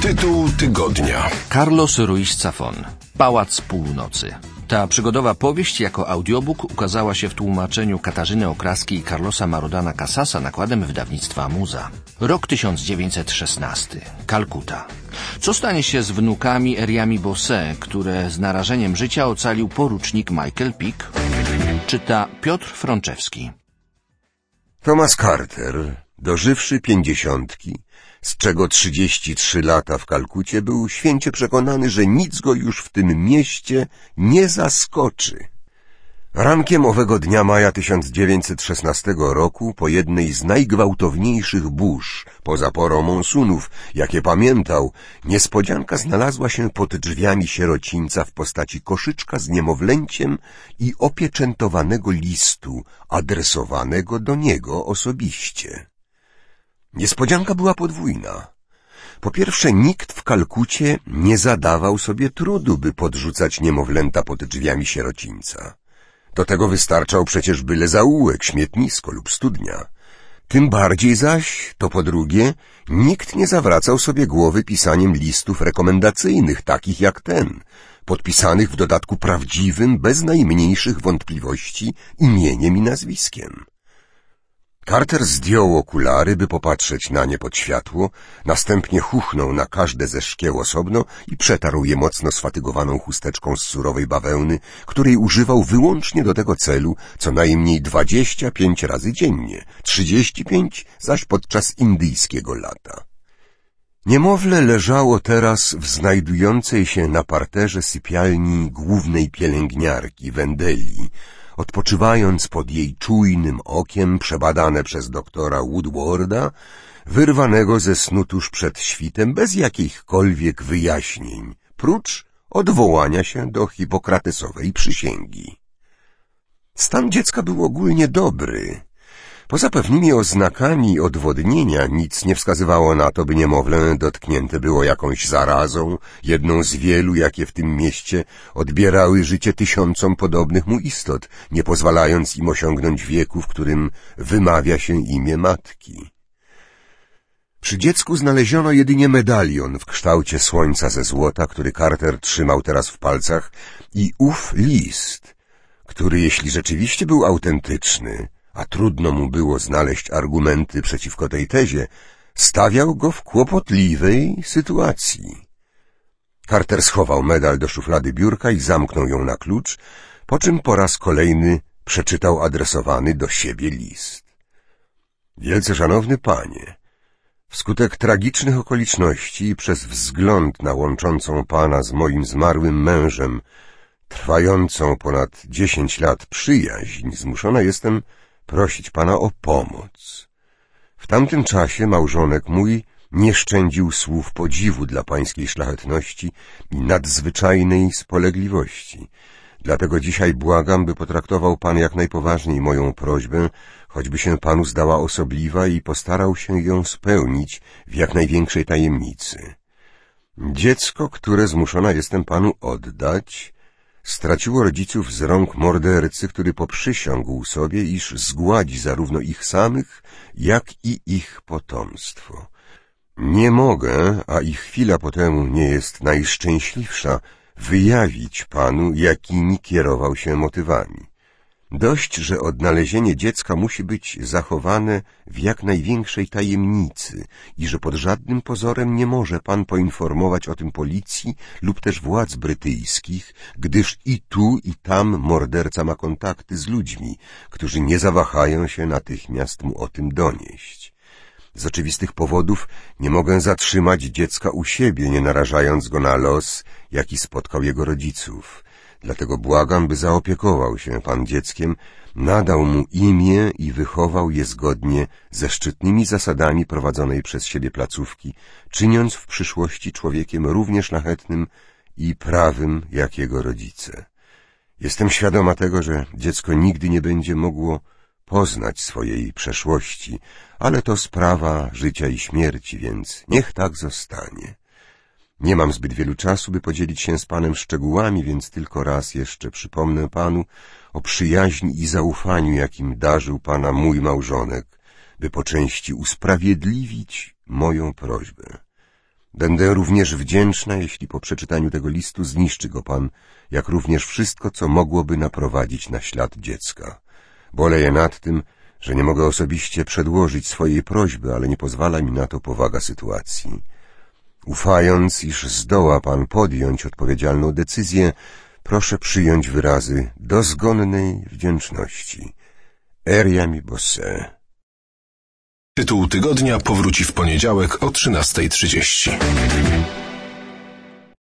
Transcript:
Tytuł tygodnia. Carlos Ruiz Zafón. Pałac Północy. Ta przygodowa powieść jako audiobook ukazała się w tłumaczeniu Katarzyny Okraskiej i Carlosa Marodana Casasa nakładem wydawnictwa Muza. Rok 1916. Kalkuta. Co stanie się z wnukami Eriami Bosé, które z narażeniem życia ocalił porucznik Michael Pick? Czyta Piotr Frączewski. Thomas Carter, dożywszy 50, z czego 33 lata w Kalkucie, był święcie przekonany, że nic go już w tym mieście nie zaskoczy. Rankiem owego dnia maja 1916 roku, po jednej z najgwałtowniejszych burz poza porą monsunów, jakie pamiętał, niespodzianka znalazła się pod drzwiami sierocińca w postaci koszyczka z niemowlęciem i opieczętowanego listu adresowanego do niego osobiście. Niespodzianka była podwójna. Po pierwsze, nikt w Kalkucie nie zadawał sobie trudu, by podrzucać niemowlęta pod drzwiami sierocińca. Do tego wystarczał przecież byle zaułek, śmietnisko lub studnia. Tym bardziej zaś, to po drugie, nikt nie zawracał sobie głowy pisaniem listów rekomendacyjnych, takich jak ten, podpisanych w dodatku prawdziwym, bez najmniejszych wątpliwości, imieniem i nazwiskiem. Carter zdjął okulary, by popatrzeć na nie pod światło, następnie chuchnął na każde ze szkieł osobno i przetarł je mocno sfatygowaną chusteczką z surowej bawełny, której używał wyłącznie do tego celu co najmniej 25 razy dziennie, 35 zaś podczas indyjskiego lata. Niemowlę leżało teraz w znajdującej się na parterze sypialni głównej pielęgniarki Wendeli, odpoczywając pod jej czujnym okiem przebadane przez doktora Woodwarda, wyrwanego ze snu tuż przed świtem bez jakichkolwiek wyjaśnień, prócz odwołania się do hipokratesowej przysięgi. Stan dziecka był ogólnie dobry. Poza pewnymi oznakami odwodnienia nic nie wskazywało na to, by niemowlę dotknięte było jakąś zarazą, jedną z wielu, jakie w tym mieście odbierały życie tysiącom podobnych mu istot, nie pozwalając im osiągnąć wieku, w którym wymawia się imię matki. Przy dziecku znaleziono jedynie medalion w kształcie słońca ze złota, który Carter trzymał teraz w palcach, i ów list, który, jeśli rzeczywiście był autentyczny, a trudno mu było znaleźć argumenty przeciwko tej tezie, stawiał go w kłopotliwej sytuacji. Carter schował medal do szuflady biurka i zamknął ją na klucz, po czym po raz kolejny przeczytał adresowany do siebie list. Wielce szanowny panie, wskutek tragicznych okoliczności i przez wzgląd na łączącą pana z moim zmarłym mężem, trwającą ponad 10 lat przyjaźń, zmuszona jestem prosić pana o pomoc. W tamtym czasie małżonek mój nie szczędził słów podziwu dla pańskiej szlachetności i nadzwyczajnej spolegliwości. Dlatego dzisiaj błagam, by potraktował pan jak najpoważniej moją prośbę, choćby się panu zdała osobliwa, i postarał się ją spełnić w jak największej tajemnicy. Dziecko, które zmuszona jestem panu oddać, straciło rodziców z rąk mordercy, który poprzysiągł sobie, iż zgładzi zarówno ich samych, jak i ich potomstwo. Nie mogę, a i chwila potem nie jest najszczęśliwsza, wyjawić panu, jakimi kierował się motywami. Dość, że odnalezienie dziecka musi być zachowane w jak największej tajemnicy i że pod żadnym pozorem nie może pan poinformować o tym policji lub też władz brytyjskich, gdyż i tu, i tam morderca ma kontakty z ludźmi, którzy nie zawahają się natychmiast mu o tym donieść. Z oczywistych powodów nie mogę zatrzymać dziecka u siebie, nie narażając go na los, jaki spotkał jego rodziców. Dlatego błagam, by zaopiekował się pan dzieckiem, nadał mu imię i wychował je zgodnie ze szczytnymi zasadami prowadzonej przez siebie placówki, czyniąc w przyszłości człowiekiem równie szlachetnym i prawym jak jego rodzice. Jestem świadoma tego, że dziecko nigdy nie będzie mogło poznać swojej przeszłości, ale to sprawa życia i śmierci, więc niech tak zostanie. Nie mam zbyt wielu czasu, by podzielić się z panem szczegółami, więc tylko raz jeszcze przypomnę panu o przyjaźni i zaufaniu, jakim darzył pana mój małżonek, by po części usprawiedliwić moją prośbę. Będę również wdzięczna, jeśli po przeczytaniu tego listu zniszczy go pan, jak również wszystko, co mogłoby naprowadzić na ślad dziecka. Boleję nad tym, że nie mogę osobiście przedłożyć swojej prośby, ale nie pozwala mi na to powaga sytuacji. Ufając, iż zdoła pan podjąć odpowiedzialną decyzję, proszę przyjąć wyrazy dozgonnej wdzięczności. Eriami Bosse. Tytuł tygodnia powróci w poniedziałek o 13:30.